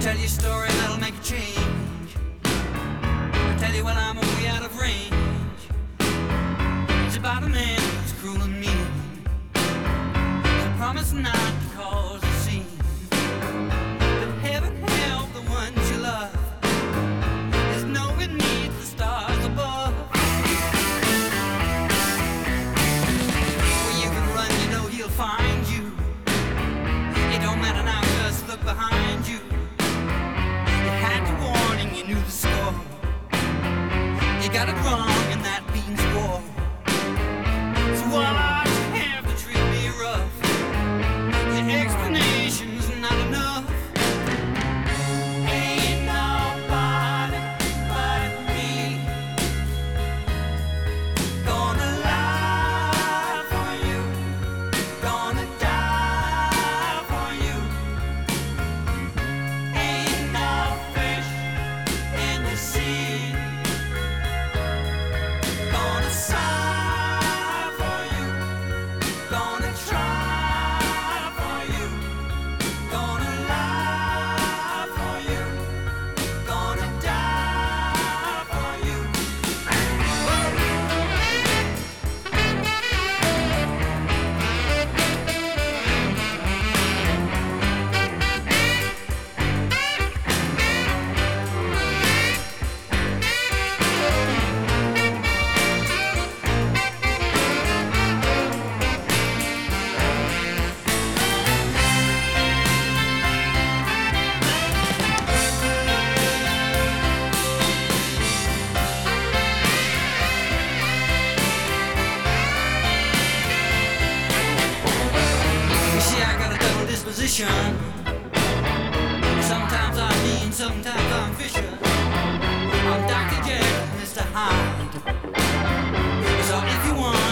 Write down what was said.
Tell you a story that'll make you change. I tell you when I'm way out of range. It's about a man who's cruel and mean. So promise not to cause a scene. But heaven help the ones you love. There's no beneath the stars above. Where you can run, you know he'll find you. It don't matter now, just look behind you. You had the warning, you knew the score. You got it wrong and that means war. So why you have to treat me rough? Your explanation's not enough. Ain't nobody but me gonna lie for you, gonna die for you. Ain't no fish in the sea gonna sigh for you, gonna try for you, gonna lie for you, gonna die for you. You see, I got a double disposition. Sometimes I'm mean, sometimes I'm vicious. I'm Dr. Jekyll, Mr. Hyde. So if you want